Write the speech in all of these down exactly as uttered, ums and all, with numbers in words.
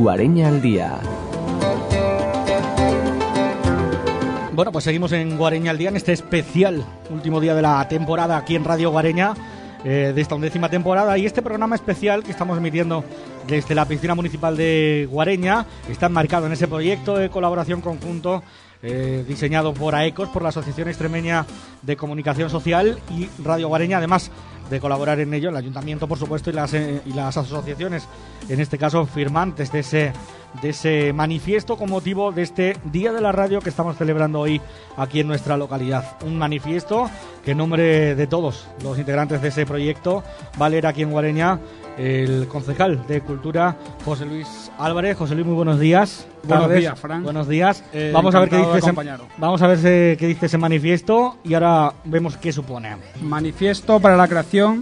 Guareña al día. Bueno, pues seguimos en Guareña al día, en este especial último día de la temporada aquí en Radio Guareña, eh, de esta undécima temporada, y este programa especial que estamos emitiendo desde la piscina municipal de Guareña está enmarcado en ese proyecto de colaboración conjunto eh, diseñado por AECOS, por la Asociación Extremeña de Comunicación Social, y Radio Guareña, además de colaborar en ello, el Ayuntamiento, por supuesto, y las, eh, y las asociaciones, en este caso firmantes de ese, de ese manifiesto con motivo de este Día de la Radio que estamos celebrando hoy aquí en nuestra localidad. Un manifiesto que en nombre de todos los integrantes de ese proyecto va a leer aquí en Guareña el concejal de Cultura, José Luis Álvarez. José Luis, muy buenos días. Buenos Tardes. días, Fran. Buenos días. Eh, vamos a ver qué dice ese, acompañaros. vamos a ver ese, qué dice ese manifiesto y ahora vemos qué supone. Manifiesto para la creación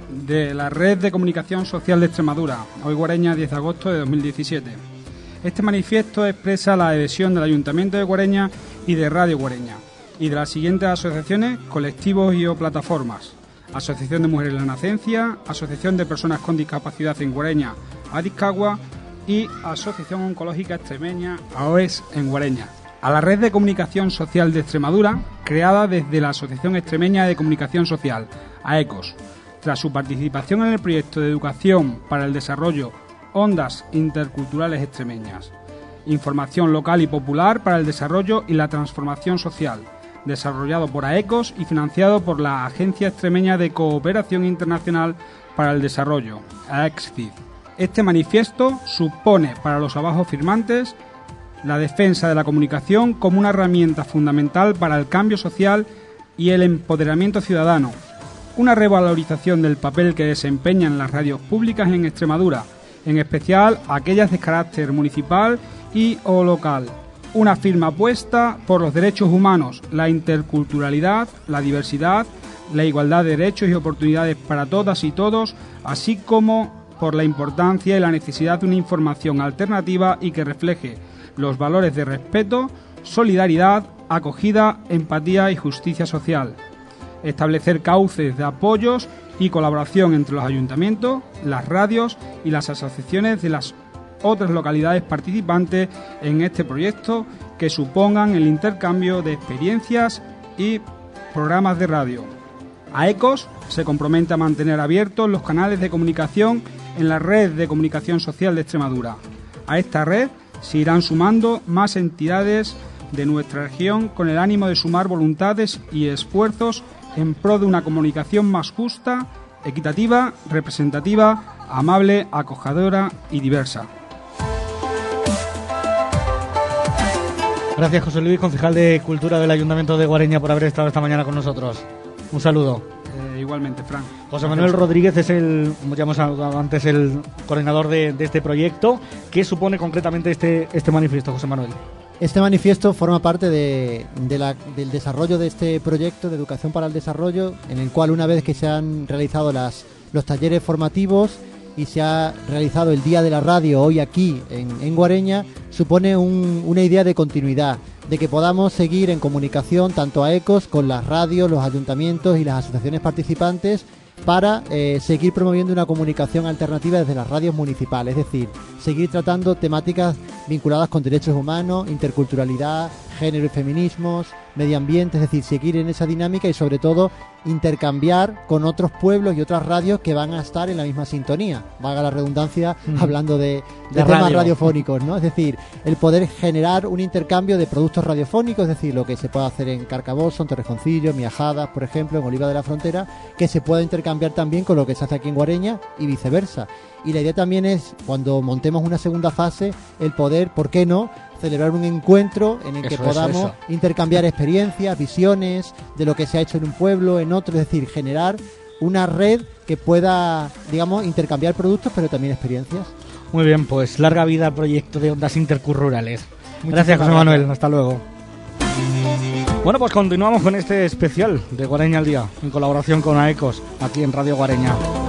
de la Red de Comunicación Social de Extremadura, hoy Guareña, diez de agosto de dos mil diecisiete. Este manifiesto expresa la adhesión del Ayuntamiento de Guareña y de Radio Guareña y de las siguientes asociaciones, colectivos y o plataformas: Asociación de Mujeres en la Nacencia, Asociación de Personas con Discapacidad en Guareña, Adiscagua, y Asociación Oncológica Extremeña, A O E S en Guareña. A la Red de Comunicación Social de Extremadura, creada desde la Asociación Extremeña de Comunicación Social, AECOS, tras su participación en el proyecto de educación para el desarrollo Ondas Interculturales Extremeñas, información local y popular para el desarrollo y la transformación social, desarrollado por AECOS y financiado por la Agencia Extremeña de Cooperación Internacional para el Desarrollo, AEXCID. Este manifiesto supone para los abajo firmantes la defensa de la comunicación como una herramienta fundamental para el cambio social y el empoderamiento ciudadano, una revalorización del papel que desempeñan las radios públicas en Extremadura, en especial aquellas de carácter municipal y o local, una firme apuesta por los derechos humanos, la interculturalidad, la diversidad, la igualdad de derechos y oportunidades para todas y todos, así como por la importancia y la necesidad de una información alternativa y que refleje los valores de respeto, solidaridad, acogida, empatía y justicia social. Establecer cauces de apoyos y colaboración entre los ayuntamientos, las radios y las asociaciones de las otras localidades participantes en este proyecto que supongan el intercambio de experiencias y programas de radio. AECOS se compromete a mantener abiertos los canales de comunicación en la Red de Comunicación Social de Extremadura. A esta red se irán sumando más entidades de nuestra región con el ánimo de sumar voluntades y esfuerzos en pro de una comunicación más justa, equitativa, representativa, amable, acogedora y diversa. Gracias, José Luis, concejal de Cultura del Ayuntamiento de Guareña, por haber estado esta mañana con nosotros. Un saludo. Eh, igualmente, Fran. José Manuel Rodríguez es el, como ya hemos hablado antes, el coordinador de, de este proyecto. ¿Qué supone concretamente este, este manifiesto, José Manuel? Este manifiesto forma parte de, de la, del desarrollo de este proyecto de educación para el desarrollo, en el cual, una vez que se han realizado las, los talleres formativos y se ha realizado el Día de la Radio hoy aquí en, en Guareña, supone un, una idea de continuidad, de que podamos seguir en comunicación tanto AECOS con las radios, los ayuntamientos y las asociaciones participantes para eh, seguir promoviendo una comunicación alternativa desde las radios municipales, es decir, seguir tratando temáticas vinculadas con derechos humanos, interculturalidad, género y feminismos, medio ambiente, es decir, seguir en esa dinámica y sobre todo intercambiar con otros pueblos y otras radios que van a estar en la misma sintonía, valga la redundancia, mm. hablando de, de, de temas radio. radiofónicos, ¿no? Es decir, el poder generar un intercambio de productos radiofónicos, es decir, lo que se puede hacer en Carcaboso, en Torrejoncillo, Miajadas, por ejemplo, en Oliva de la Frontera, que se pueda intercambiar también con lo que se hace aquí en Guareña y viceversa. Y la idea también es, cuando montemos una segunda fase, el poder, ¿por qué no?, celebrar un encuentro en el que eso, podamos eso, eso. intercambiar experiencias, visiones de lo que se ha hecho en un pueblo, en otro, es decir, generar una red que pueda, digamos, intercambiar productos, pero también experiencias. Muy bien, pues larga vida al proyecto de Ondas Interculturales. Gracias, José Manuel. Hasta luego. Bueno, pues continuamos con este especial de Guareña al Día, en colaboración con AECOS, aquí en Radio Guareña.